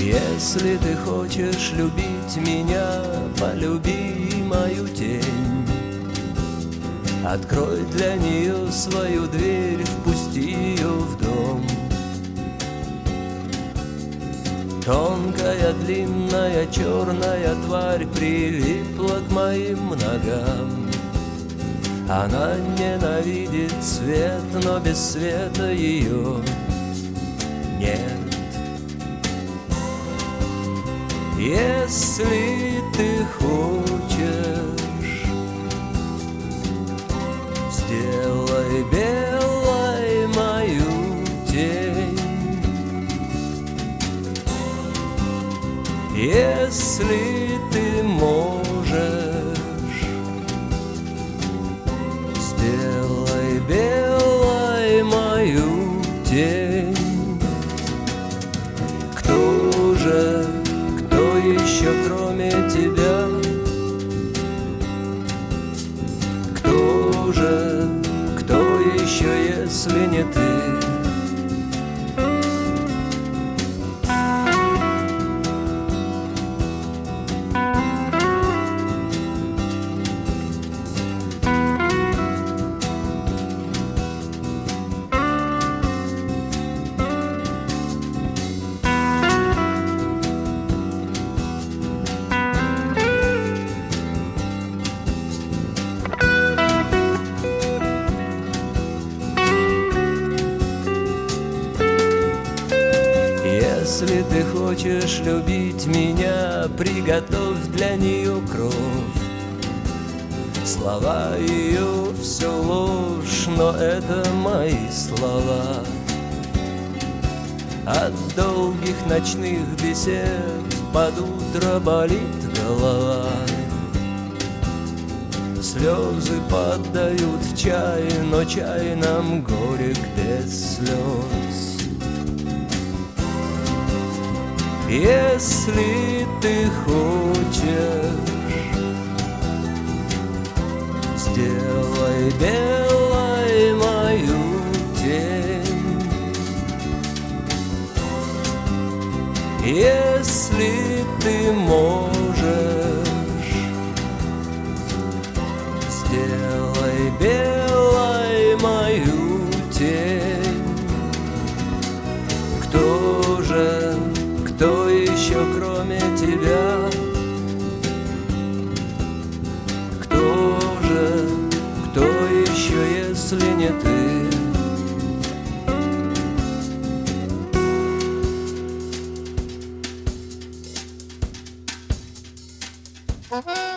Если ты хочешь любить меня, полюби мою тень. Открой для нее свою дверь, впусти ее в дом. Тонкая, длинная, черная тварь прилипла к моим ногам. Она ненавидит свет, но без света ее нет. Если ты хочешь, сделай белой мою тень. Если ты можешь, сделай белой мою тень. Кто же, кто еще кроме тебя? Кто же, кто еще, если не ты? Если ты хочешь любить меня, приготовь для нее кровь. Слова ее все ложь, но это мои слова. От долгих ночных бесед под утро болит голова. Слезы падают в чай, но чай нам горек без слез. Если ты хочешь, сделай белой мою тень. Если ты можешь, сделай белой мою тень. Кто же, кто еще кроме тебя? Кто же, кто еще, если не ты? Uh-huh.